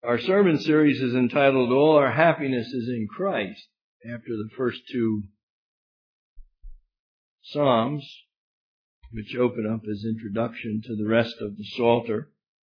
Our sermon series is entitled, All Our Happiness is in Christ, after the first two Psalms, which open up as introduction to the rest of the Psalter.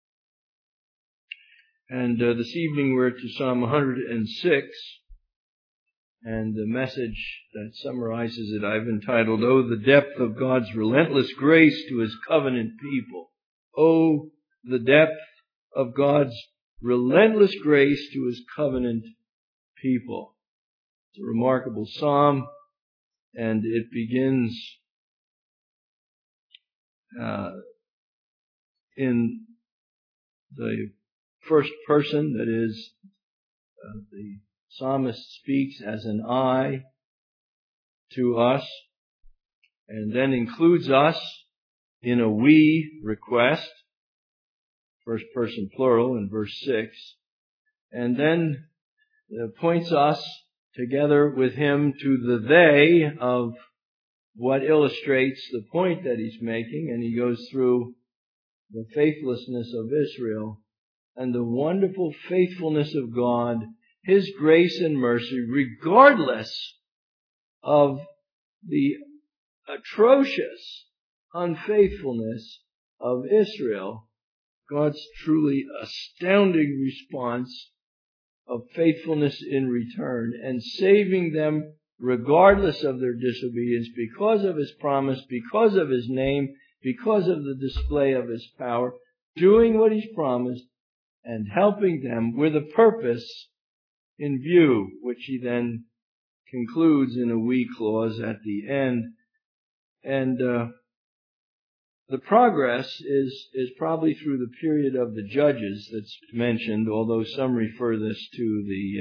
And this evening we're to Psalm 106, and the message that summarizes it I've entitled, Oh, the depth of God's relentless grace to His covenant people. Oh, the depth of God's relentless grace to His covenant people. It's a remarkable psalm, and it begins in the first person, that is, the psalmist speaks as an I to us, and then includes us in a we request, first person plural in verse 6, and then points us together with him to the they of what illustrates the point that he's making, and he goes through the faithlessness of Israel and the wonderful faithfulness of God, His grace and mercy, regardless of the atrocious unfaithfulness of Israel. God's truly astounding response of faithfulness in return, and saving them regardless of their disobedience, because of His promise, because of His name, because of the display of His power, doing what He's promised, and helping them with a purpose in view, which He then concludes in a we clause at the end. And the progress is probably through the period of the Judges that's mentioned, although some refer this to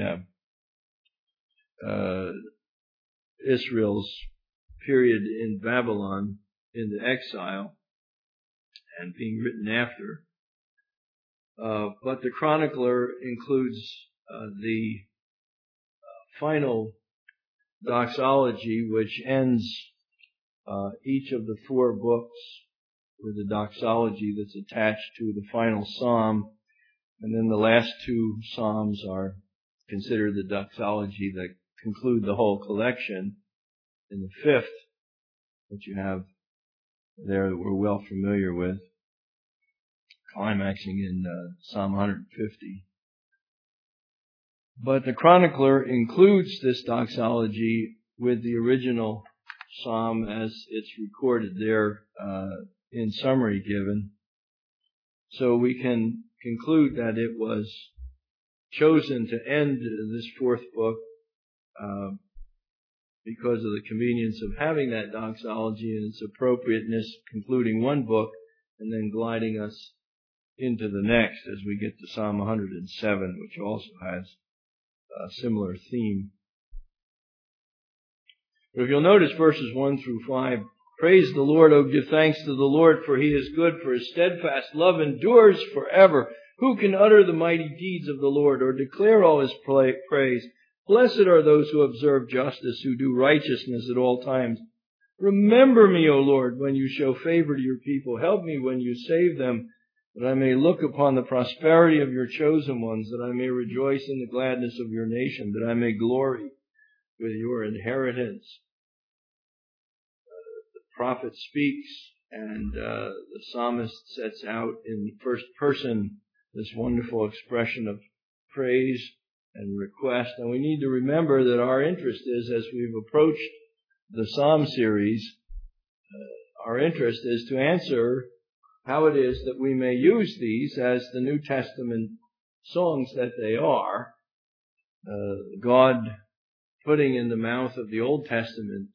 the Israel's period in Babylon in the exile and being written after. But the chronicler includes the final doxology, which ends each of the four books with a doxology that's attached to the final psalm. And then the last two psalms are considered the doxology that conclude the whole collection. In the fifth, which you have there that we're well familiar with, climaxing in Psalm 150. But the chronicler includes this doxology with the original psalm as it's recorded there in summary given. So we can conclude that it was chosen to end this fourth book because of the convenience of having that doxology and its appropriateness, concluding one book and then gliding us into the next as we get to Psalm 107, which also has a similar theme. But if you'll notice verses 1 through 5, Praise the Lord, O give thanks to the Lord, for He is good, for His steadfast love endures forever. Who can utter the mighty deeds of the Lord, or declare all His praise? Blessed are those who observe justice, who do righteousness at all times. Remember me, O Lord, when you show favor to your people. Help me when you save them, that I may look upon the prosperity of your chosen ones, that I may rejoice in the gladness of your nation, that I may glory with your inheritance. The prophet speaks, and the psalmist sets out in first person this wonderful expression of praise and request. And we need to remember that our interest is, as we've approached the Psalm series, our interest is to answer how it is that we may use these as the New Testament songs that they are. God putting in the mouth of the Old Testament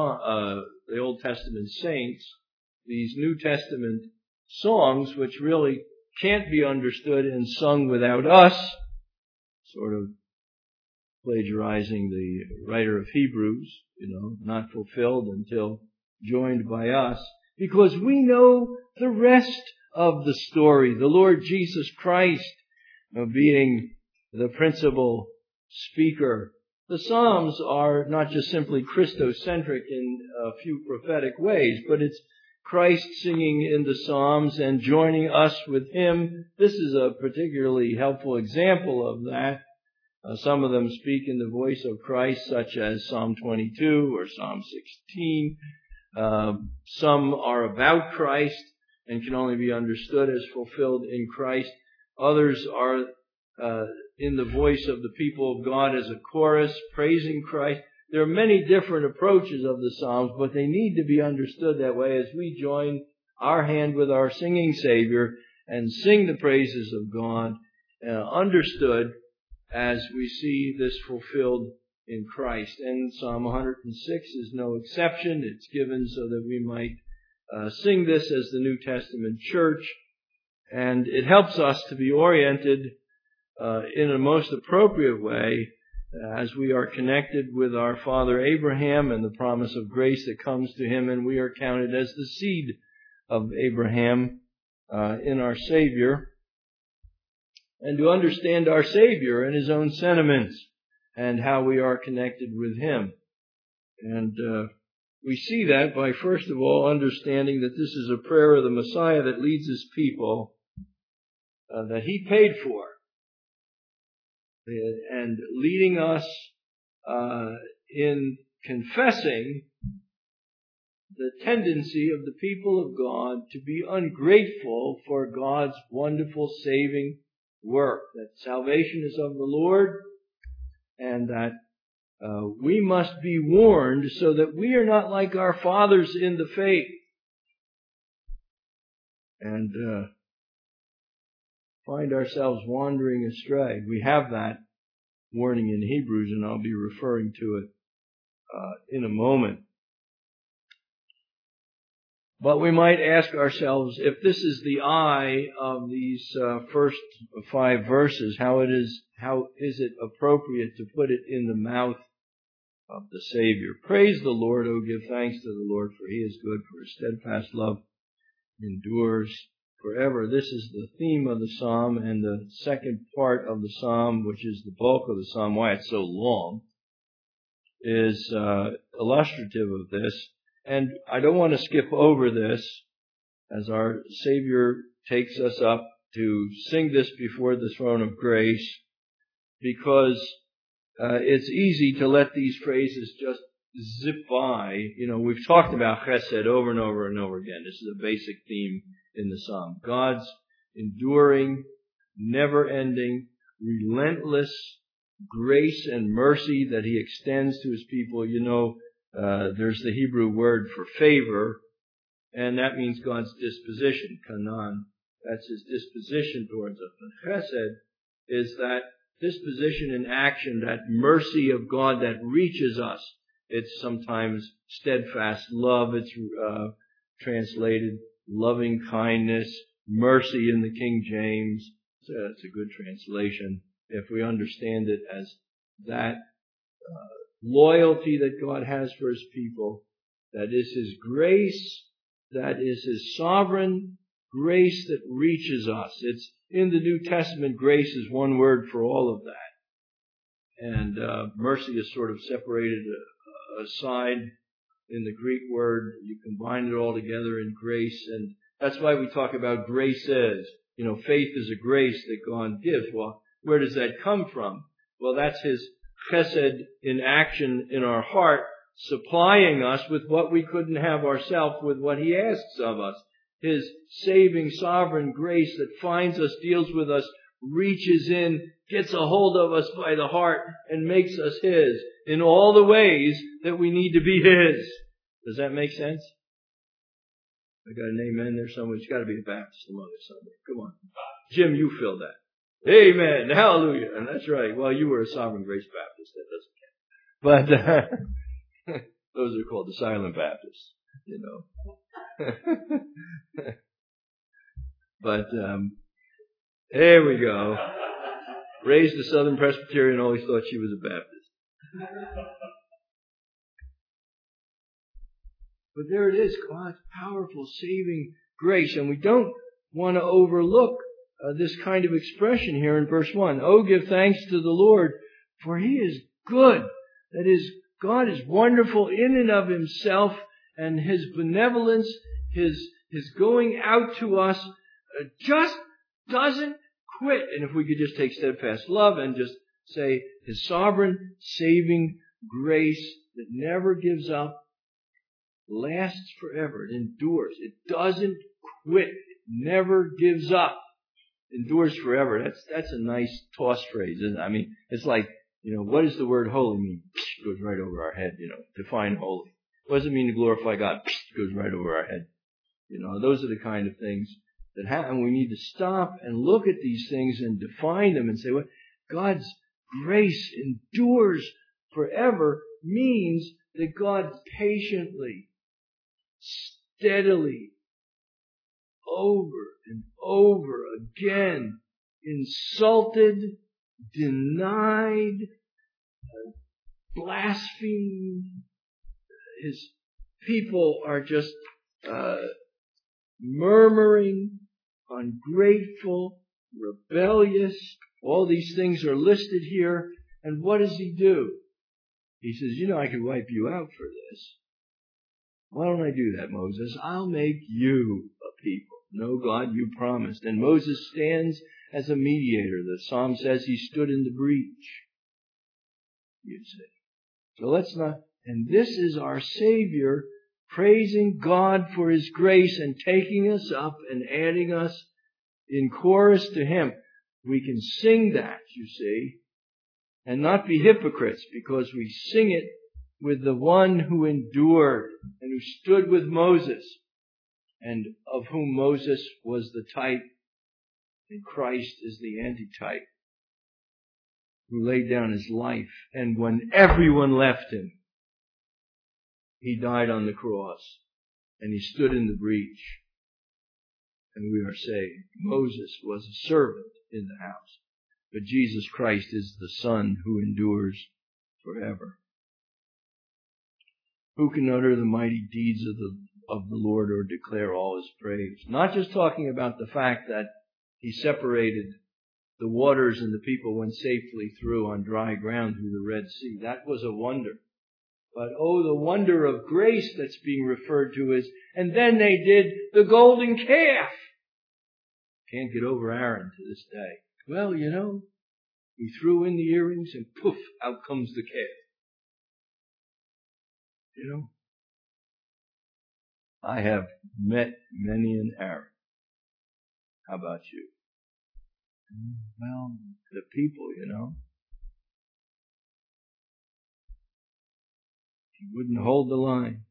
saints these New Testament songs, which really can't be understood and sung without us, sort of plagiarizing the writer of Hebrews, not fulfilled until joined by us, because we know the rest of the story. The Lord Jesus Christ being the principal speaker. The Psalms are not just simply Christocentric in a few prophetic ways, but it's Christ singing in the Psalms and joining us with Him. This is a particularly helpful example of that. Some of them speak in the voice of Christ, such as Psalm 22 or Psalm 16. Some are about Christ and can only be understood as fulfilled in Christ. Others are in the voice of the people of God as a chorus, praising Christ. There are many different approaches of the Psalms, but they need to be understood that way as we join our hand with our singing Savior and sing the praises of God, understood as we see this fulfilled in Christ. And Psalm 106 is no exception. It's given so that we might sing this as the New Testament church. And it helps us to be oriented in a most appropriate way as we are connected with our father Abraham and the promise of grace that comes to him, and we are counted as the seed of Abraham in our Savior. And to understand our Savior and His own sentiments and how we are connected with Him. And we see that by, first of all, understanding that this is a prayer of the Messiah that leads His people, that He paid for, and leading us in confessing the tendency of the people of God to be ungrateful for God's wonderful saving work, that salvation is of the Lord, and that we must be warned so that we are not like our fathers in the faith and find ourselves wandering astray. We have that warning in Hebrews, and I'll be referring to it in a moment. But we might ask ourselves, if this is the I of these first 5 verses, how is it appropriate to put it in the mouth of the Savior? Praise the Lord, O give thanks to the Lord, for He is good, for His steadfast love endures forever. This is the theme of the psalm, and the second part of the psalm, which is the bulk of the psalm, why it's so long, is illustrative of this. And I don't want to skip over this as our Savior takes us up to sing this before the throne of grace, because it's easy to let these phrases just zip by. You know, we've talked about chesed over and over and over again. This is a basic theme in the psalm. God's enduring, never-ending, relentless grace and mercy that He extends to His people. You know, there's the Hebrew word for favor, and that means God's disposition, kanan. That's His disposition towards us. And chesed is that disposition in action, that mercy of God that reaches us. It's sometimes steadfast love. It's translated loving kindness, mercy in the King James. So that's a good translation if we understand it as that loyalty that God has for His people. That is His grace. That is His sovereign grace that reaches us. It's in the New Testament, grace is one word for all of that. And mercy is sort of separated aside in the Greek word. You combine it all together in grace, and that's why we talk about grace as. You know, faith is a grace that God gives. Well, where does that come from? Well, that's His chesed in action in our heart, supplying us with what we couldn't have ourselves, with what He asks of us. His saving sovereign grace that finds us, deals with us, reaches in, gets a hold of us by the heart, and makes us His in all the ways that we need to be His. Does that make sense? I got an amen there somewhere. It's got to be a Baptist among us somewhere. Come on. Jim, you fill that. Amen. Hallelujah. And that's right. Well, you were a Sovereign Grace Baptist. That doesn't count. But those are called the Silent Baptists, you know. But there we go. Raised a Southern Presbyterian, always thought she was a Baptist. But there it is, God's powerful saving grace. And we don't want to overlook this kind of expression here in verse 1. Oh, give thanks to the Lord, for He is good. That is, God is wonderful in and of Himself, and His benevolence His going out to us just doesn't quit. And if we could just take steadfast love and just say His sovereign, saving grace that never gives up, lasts forever. It endures. It doesn't quit. It never gives up. Endures forever. That's a nice toss phrase, isn't it? I mean, it's like, what does the word holy mean? It goes right over our head, define holy. What does it mean to glorify God? It goes right over our head. Those are the kind of things that happen. We need to stop and look at these things and define them and say, well, God's grace endures forever means that God patiently, steadily, over and over again, insulted, denied, blasphemed. His people are just murmuring, ungrateful, rebellious. All these things are listed here. And what does He do? He says, I could wipe you out for this. Why don't I do that, Moses? I'll make you a people. No, God, you promised. And Moses stands as a mediator. The psalm says he stood in the breach. You see. So let's not. And this is our Savior praising God for His grace and taking us up and adding us in chorus to Him. We can sing that, you see, and not be hypocrites, because we sing it with the one who endured and who stood with Moses, and of whom Moses was the type, and Christ is the antitype, who laid down His life. And when everyone left Him, He died on the cross, and He stood in the breach, and we are saved. Moses was a servant in the house, but Jesus Christ is the Son who endures forever. Who can utter the mighty deeds of the Lord or declare all His praise? Not just talking about the fact that He separated the waters and the people went safely through on dry ground through the Red Sea. That was a wonder. But the wonder of grace that's being referred to is, and then they did the golden calf. Can't get over Aaron to this day. Well, he threw in the earrings and poof, out comes the calf. I have met many an Aaron. How about you? Well, the people, He wouldn't hold the line.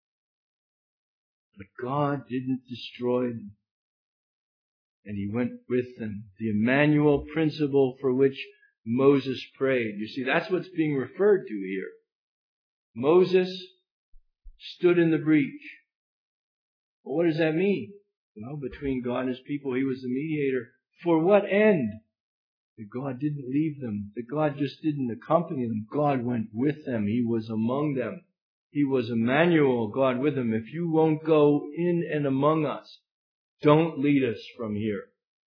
But God didn't destroy them. And He went with them. The Emmanuel principle for which Moses prayed. You see, that's what's being referred to here. Moses stood in the breach. Well, what does that mean? Well, between God and His people, He was the mediator. For what end? That God didn't leave them. That God just didn't accompany them. God went with them. He was among them. He was Emmanuel, God with them. If you won't go in and among us, don't lead us from here.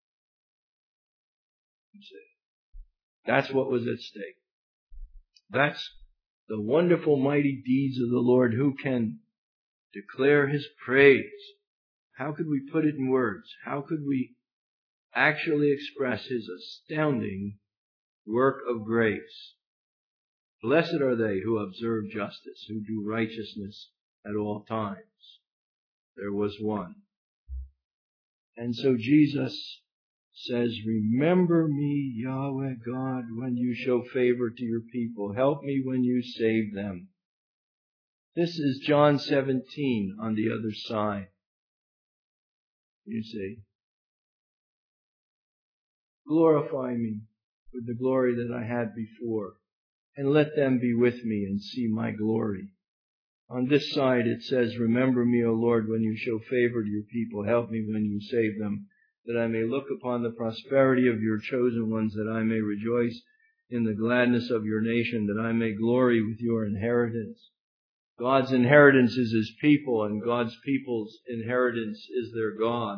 That's what was at stake. That's the wonderful, mighty deeds of the Lord. Who can declare His praise? How could we put it in words? How could we actually express His astounding work of grace? Blessed are they who observe justice, who do righteousness at all times. There was one. And so Jesus says, remember me, Yahweh God, when you show favor to your people. Help me when you save them. This is John 17 on the other side. You see. Glorify me with the glory that I had before, and let them be with me and see my glory. On this side it says, remember me, O Lord, when you show favor to your people. Help me when you save them, that I may look upon the prosperity of your chosen ones, that I may rejoice in the gladness of your nation, that I may glory with your inheritance. God's inheritance is His people, and God's people's inheritance is their God.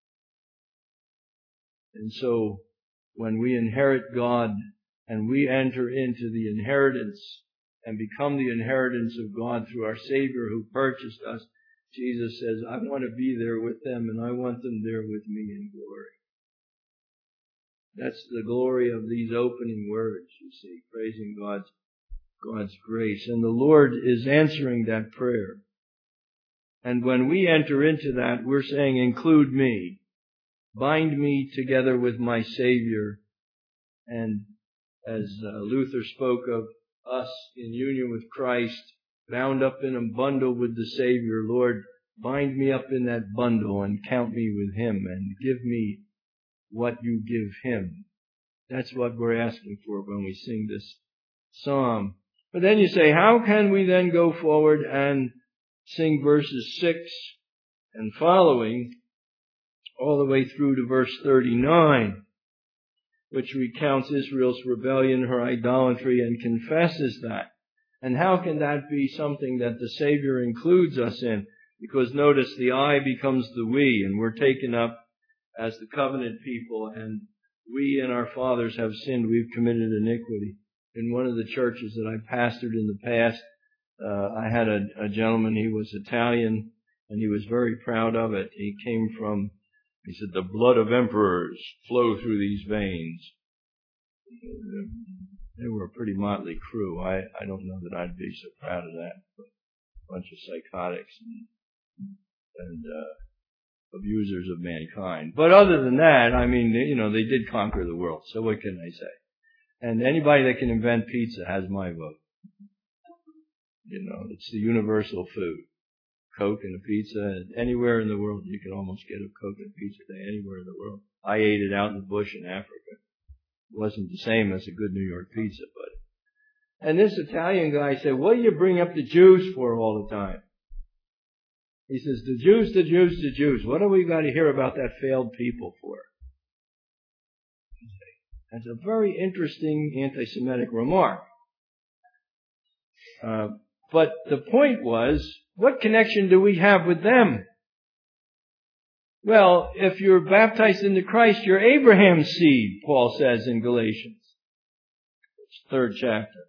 And so, when we inherit God and we enter into the inheritance and become the inheritance of God through our Savior who purchased us, Jesus says, I want to be there with them, and I want them there with me in glory. That's the glory of these opening words, you see, praising God's grace. And the Lord is answering that prayer. And when we enter into that, we're saying, include me. Bind me together with my Savior. And as Luther spoke of us in union with Christ, bound up in a bundle with the Savior, Lord, bind me up in that bundle and count me with Him and give me what you give Him. That's what we're asking for when we sing this psalm. But then you say, how can we then go forward and sing verses 6 and following all the way through to verse 39, which recounts Israel's rebellion, her idolatry, and confesses that? And how can that be something that the Savior includes us in? Because notice, the I becomes the we, and we're taken up as the covenant people, and we and our fathers have sinned. We've committed iniquity. In one of the churches that I pastored in the past, I had a gentleman, he was Italian, and he was very proud of it. He said, the blood of emperors flow through these veins. They were a pretty motley crew. I don't know that I'd be so proud of that. A bunch of psychotics and abusers of mankind. But other than that, I mean, they did conquer the world. So what can I say? And anybody that can invent pizza has my vote. It's the universal food. Coke and a pizza. Anywhere in the world, you can almost get a Coke and a pizza day anywhere in the world. I ate it out in the bush in Africa. It wasn't the same as a good New York pizza, but. And this Italian guy said, what do you bring up the Jews for all the time? He says, the Jews, the Jews, the Jews. What do we got to hear about that failed people for? That's a very interesting anti-Semitic remark. But the point was, what connection do we have with them? Well, if you're baptized into Christ, you're Abraham's seed, Paul says in Galatians. It's 3rd chapter.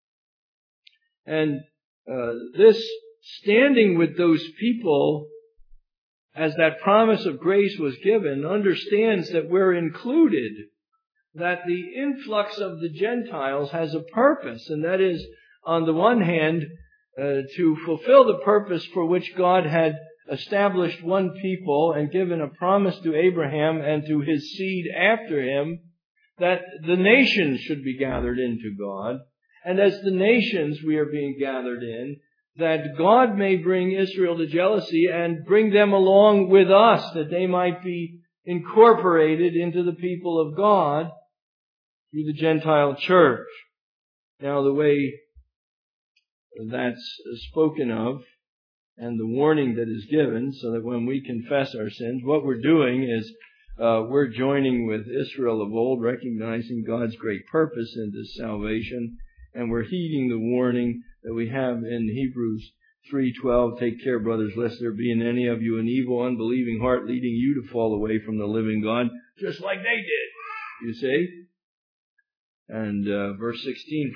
And this standing with those people, as that promise of grace was given, understands that we're included, that the influx of the Gentiles has a purpose, and that is, on the one hand, to fulfill the purpose for which God had established one people and given a promise to Abraham and to his seed after him, that the nations should be gathered into God. And as the nations we are being gathered in, that God may bring Israel to jealousy and bring them along with us, that they might be incorporated into the people of God through the Gentile church. Now, the way that's spoken of and the warning that is given, so that when we confess our sins, what we're doing is we're joining with Israel of old, recognizing God's great purpose in this salvation, and we're heeding the warning that we have in Hebrews 3:12, take care, brothers, lest there be in any of you an evil, unbelieving heart leading you to fall away from the living God, just like they did, you see? And verse 16,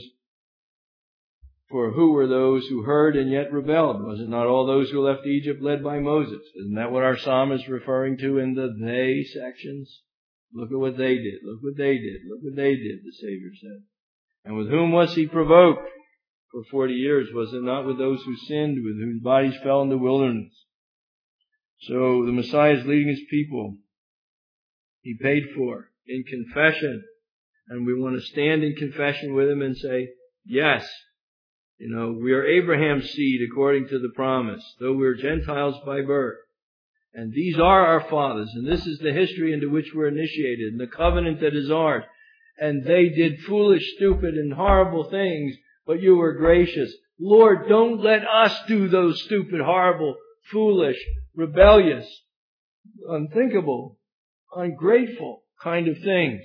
for who were those who heard and yet rebelled? Was it not all those who left Egypt led by Moses? Isn't that what our psalm is referring to in the they sections? Look at what they did. Look what they did. Look what they did, the Savior said. And with whom was he provoked? For 40 years, was it not with those who sinned, with whose bodies fell in the wilderness? So the Messiah is leading his people. He paid for in confession. And we want to stand in confession with him and say, yes, we are Abraham's seed according to the promise, though we're Gentiles by birth. And these are our fathers, and this is the history into which we're initiated, and the covenant that is ours. And they did foolish, stupid, and horrible things, but you were gracious. Lord, don't let us do those stupid, horrible, foolish, rebellious, unthinkable, ungrateful kind of things.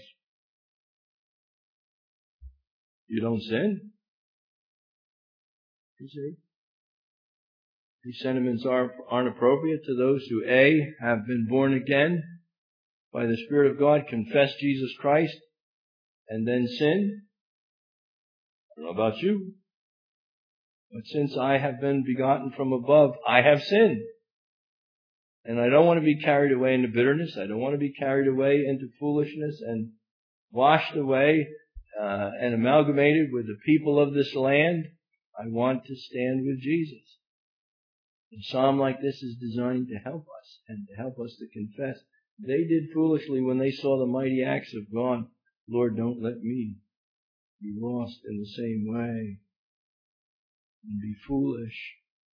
You don't sin. You see? These sentiments aren't appropriate to those who, A, have been born again by the Spirit of God, confess Jesus Christ, and then sin. I don't know about you. But since I have been begotten from above, I have sinned. And I don't want to be carried away into bitterness. I don't want to be carried away into foolishness and washed away and amalgamated with the people of this land. I want to stand with Jesus. A psalm like this is designed to help us and to help us to confess. They did foolishly when they saw the mighty acts of God. Lord, don't let me be lost in the same way and be foolish.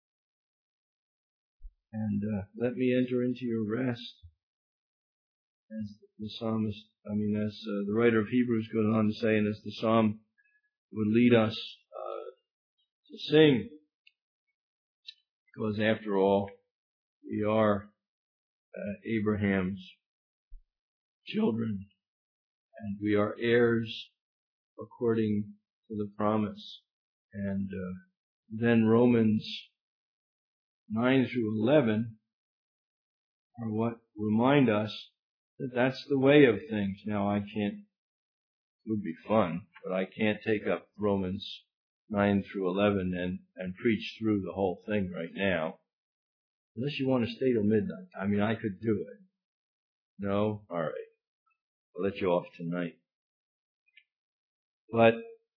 And let me enter into your rest. As the psalmist, as the writer of Hebrews goes on to say, and as the psalm would lead us to sing. Because after all, we are Abraham's children, and we are heirs according to the promise. And then Romans 9 through 11 are what remind us that that's the way of things. Now it would be fun, but I can't take up Romans 9 through 11 and preach through the whole thing right now. Unless you want to stay till midnight. I could do it. No? All right. I'll let you off tonight. But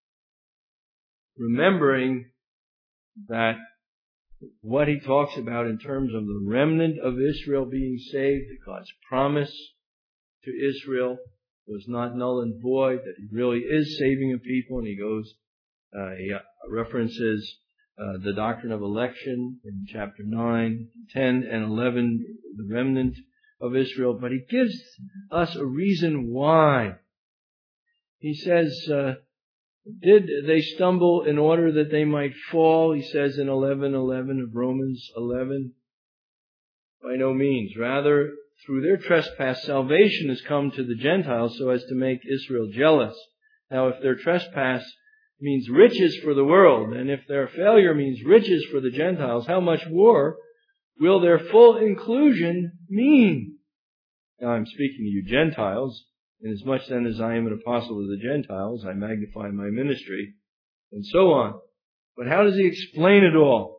remembering that what he talks about in terms of the remnant of Israel being saved, that God's promise to Israel was not null and void, that he really is saving a people, and he references the doctrine of election in chapter 9, 10, and 11, the remnant of Israel, but he gives us a reason why. He says, did they stumble in order that they might fall? He says in 11:11 of Romans 11. By no means. Rather, through their trespass, salvation has come to the Gentiles so as to make Israel jealous. Now, if their trespass means riches for the world, and if their failure means riches for the Gentiles, how much more will their full inclusion mean? Now, I'm speaking to you Gentiles. Inasmuch then as I am an apostle of the Gentiles, I magnify my ministry, and so on. But how does he explain it all?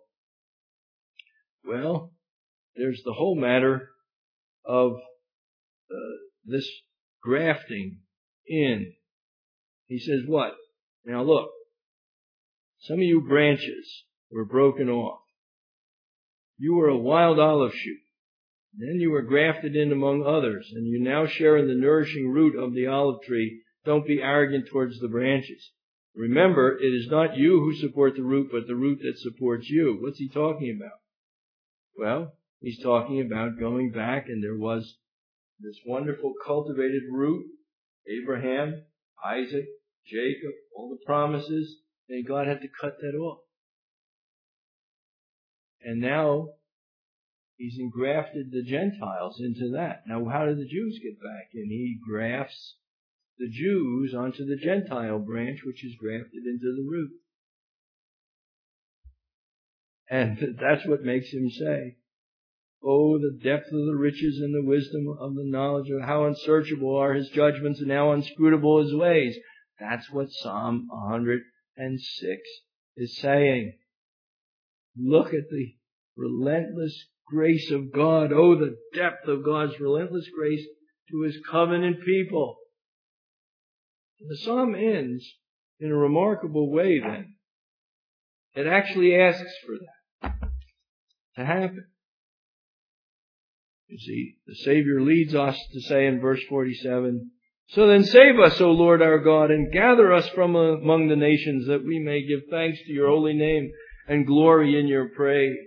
Well, there's the whole matter of this grafting in. He says what? Now look, some of you branches were broken off. You were a wild olive shoot. Then you were grafted in among others, and you now share in the nourishing root of the olive tree. Don't be arrogant towards the branches. Remember, it is not you who support the root, but the root that supports you. What's he talking about? Well, he's talking about going back, and there was this wonderful cultivated root, Abraham, Isaac, Jacob, all the promises, and God had to cut that off. And now he's engrafted the Gentiles into that. Now, how do the Jews get back in? He grafts the Jews onto the Gentile branch, which is grafted into the root. And that's what makes him say, oh, the depth of the riches and the wisdom of the knowledge of how unsearchable are his judgments and how inscrutable his ways. That's what Psalm 106 is saying. Look at the relentless grace of God. Oh, the depth of God's relentless grace to his covenant people. The psalm ends in a remarkable way then. It actually asks for that to happen. You see, the Savior leads us to say in verse 47, so then save us, O Lord our God, and gather us from among the nations, that we may give thanks to your holy name and glory in your praise.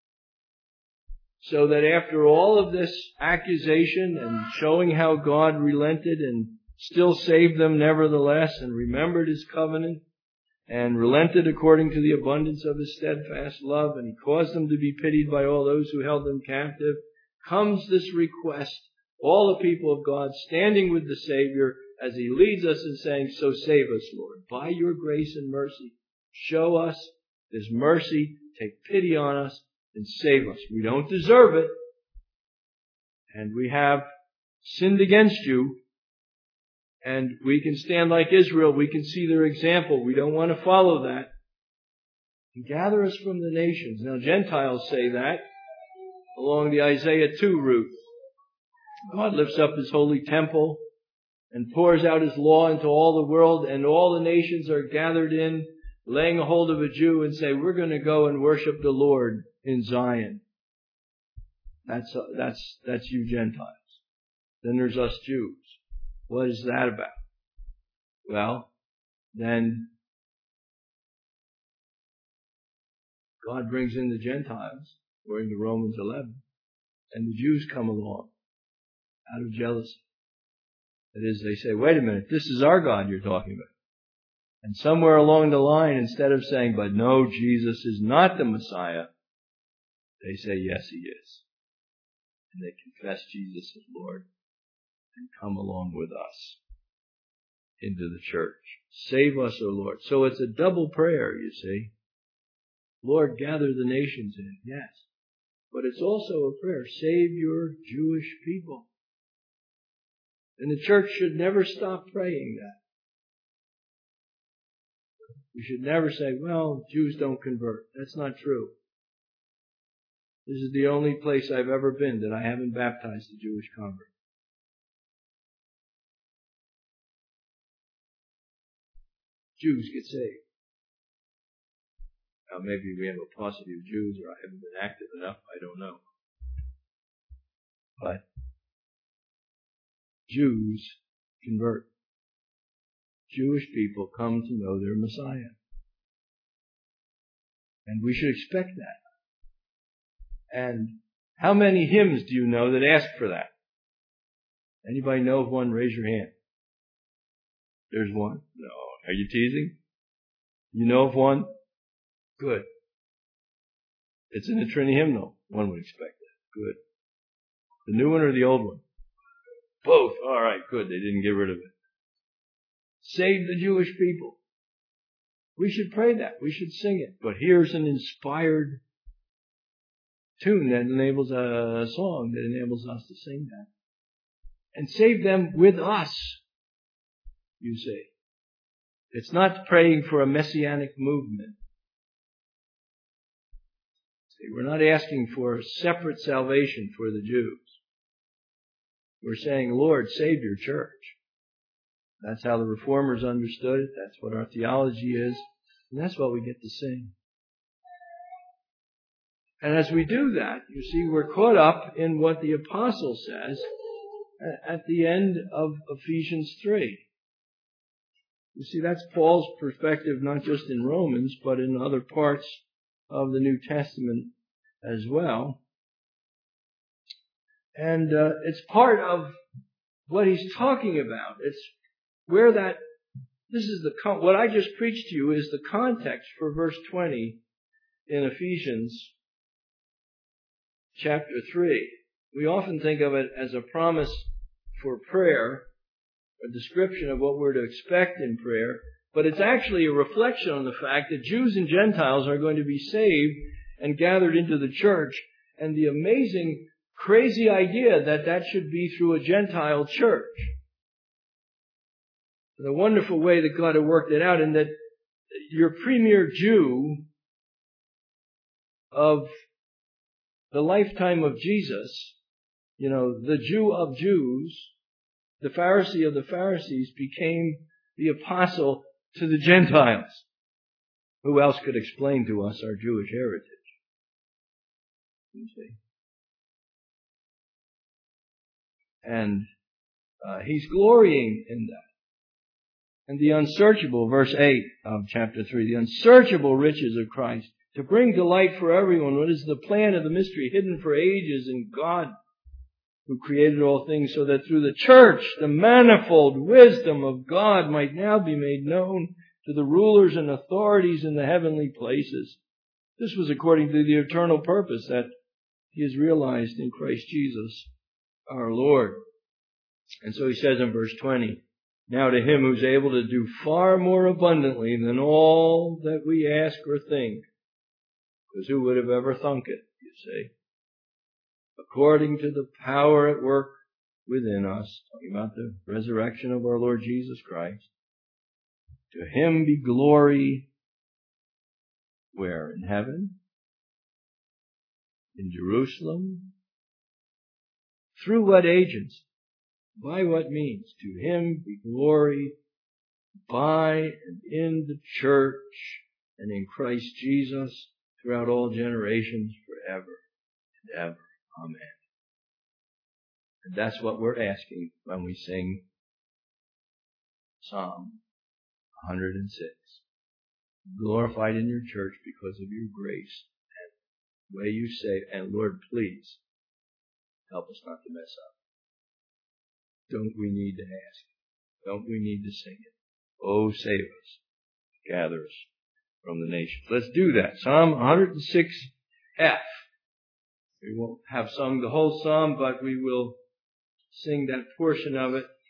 So that after all of this accusation and showing how God relented and still saved them nevertheless and remembered his covenant and relented according to the abundance of his steadfast love, and he caused them to be pitied by all those who held them captive, comes this request, all the people of God standing with the Savior as he leads us and saying, so save us, Lord, by your grace and mercy. Show us this mercy, take pity on us, and save us. We don't deserve it, and we have sinned against you, and we can stand like Israel. We can see their example. We don't want to follow that. And gather us from the nations. Now Gentiles say that along the Isaiah 2 route. God lifts up His holy temple and pours out His law into all the world, and all the nations are gathered in, laying a hold of a Jew and say, we're going to go and worship the Lord in Zion. That's you Gentiles. Then there's us Jews. What is that about? Well, then God brings in the Gentiles, according to Romans 11, and the Jews come along out of jealousy. That is, they say, wait a minute, this is our God you're talking about. And somewhere along the line, instead of saying, but no, Jesus is not the Messiah, they say, yes, He is. And they confess Jesus as Lord and come along with us into the church. Save us, O Lord. So it's a double prayer, you see. Lord, gather the nations in. Yes. But it's also a prayer. Save your Jewish people. And the church should never stop praying that. We should never say, well, Jews don't convert. That's not true. This is the only place I've ever been that I haven't baptized a Jewish convert. Jews get saved. Now maybe we have a paucity of Jews, or I haven't been active enough, I don't know. But Jews convert. Jewish people come to know their Messiah. And we should expect that. And how many hymns do you know that ask for that? Anybody know of one? Raise your hand. There's one? No. Are you teasing? You know of one? Good. It's in the Trinity hymnal. One would expect that. Good. The new one or the old one? Both. All right, good. They didn't get rid of it. Save the Jewish people. We should pray that. We should sing it. But here's an inspired tune that enables a song that enables us to sing that. And save them with us, you see. It's not praying for a messianic movement. See, we're not asking for a separate salvation for the Jews. We're saying, Lord, save your church. That's how the Reformers understood it. That's what our theology is. And that's what we get to sing. And as we do that, you see, we're caught up in what the apostle says at the end of Ephesians 3. You see, that's Paul's perspective, not just in Romans, but in other parts of the New Testament as well. And it's part of what he's talking about. It's where that, this is what I just preached to you is the context for verse 20 in Ephesians chapter 3. We often think of it as a promise for prayer, a description of what we're to expect in prayer, but it's actually a reflection on the fact that Jews and Gentiles are going to be saved and gathered into the church, and the amazing, crazy idea that that should be through a Gentile church. The wonderful way that God had worked it out, and that your premier Jew of the lifetime of Jesus, the Jew of Jews, the Pharisee of the Pharisees, became the apostle to the Gentiles. Who else could explain to us our Jewish heritage? You see. And he's glorying in that. And the unsearchable, verse 8 of chapter 3, the unsearchable riches of Christ, to bring to light for everyone what is the plan of the mystery hidden for ages in God, who created all things, so that through the church the manifold wisdom of God might now be made known to the rulers and authorities in the heavenly places. This was according to the eternal purpose that He has realized in Christ Jesus our Lord. And so he says in verse 20, now to Him who's able to do far more abundantly than all that we ask or think, because who would have ever thunk it, you see, according to the power at work within us, talking about the resurrection of our Lord Jesus Christ, to Him be glory Where? In heaven? In Jerusalem? Through what agency? By what means? To Him be glory by and in the church and in Christ Jesus throughout all generations forever and ever. Amen. And that's what we're asking when we sing Psalm 106. Glorified in your church because of your grace and the way you say, and Lord, please help us not to mess up. Don't we need to ask? Don't we need to sing it? Oh, save us. Gather us from the nations. Let's do that. Psalm 106F. We won't have sung the whole psalm, but we will sing that portion of it